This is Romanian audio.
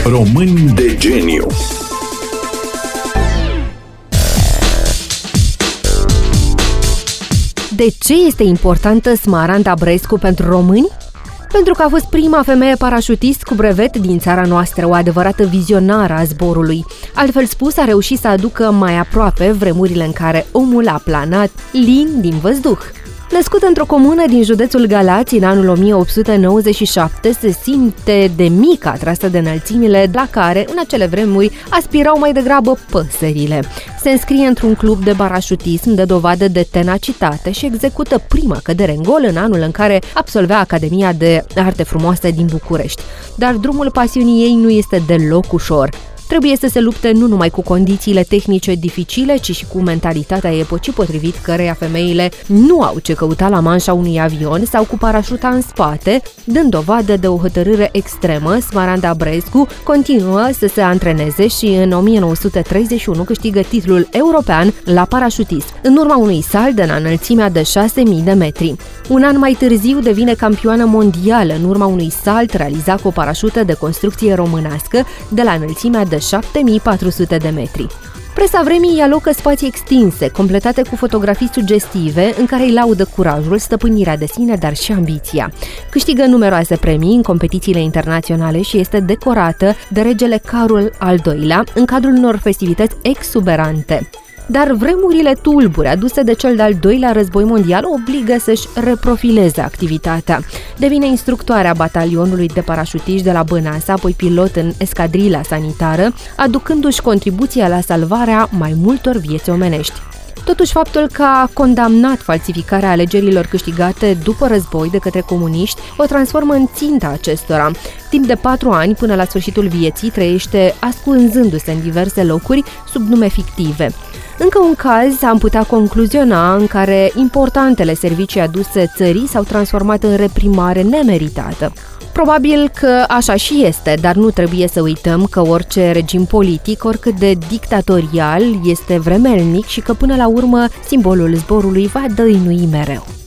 Români de geniu. De ce este importantă Smaranda Brescu pentru români? Pentru că a fost prima femeie parașutist cu brevet din țara noastră, o adevărată vizionară a zborului. Altfel spus, a reușit să aducă mai aproape vremurile în care omul a planat lin din văzduh. Născută într-o comună din județul Galați în anul 1897, se simte de mică atrasă de înălțimile la care, în acele vremuri, aspirau mai degrabă păsările. Se înscrie într-un club de parașutism, dă dovadă de tenacitate și execută prima cădere în gol în anul în care absolvea Academia de Arte Frumoase din București. Dar drumul pasiunii ei nu este deloc ușor. Trebuie să se lupte nu numai cu condițiile tehnice dificile, ci și cu mentalitatea epocii potrivit căreia femeile nu au ce căuta la manșa unui avion sau cu parașuta în spate. Dând dovadă de o hotărâre extremă, Smaranda Brescu continuă să se antreneze și în 1931 câștigă titlul european la parașutism, în urma unui salt la înălțimea de 6.000 de metri. Un an mai târziu devine campioană mondială în urma unui salt realizat cu o parașută de construcție românească de la înălțimea de 7.400 de metri. Presa vremii îi alocă spații extinse, completate cu fotografii sugestive, în care îi laudă curajul, stăpânirea de sine, dar și ambiția. Câștigă numeroase premii în competițiile internaționale și este decorată de regele Carol al II-lea în cadrul unor festivități exuberante. Dar vremurile tulbure aduse de cel de-al doilea război mondial obligă să-și reprofileze activitatea. Devine instructoarea batalionului de parașutiști de la Băneasa, apoi pilot în escadrila sanitară, aducându-și contribuția la salvarea mai multor vieți omenești. Totuși, faptul că a condamnat falsificarea alegerilor câștigate după război de către comuniști o transformă în ținta acestora. Timp de 4 ani, până la sfârșitul vieții, trăiește ascunzându-se în diverse locuri sub nume fictive. Încă un caz am putea concluziona în care importantele servicii aduse țării s-au transformat în reprimare nemeritată. Probabil că așa și este, dar nu trebuie să uităm că orice regim politic, oricât de dictatorial, este vremelnic și că până la urmă simbolul zborului va dăinui mereu.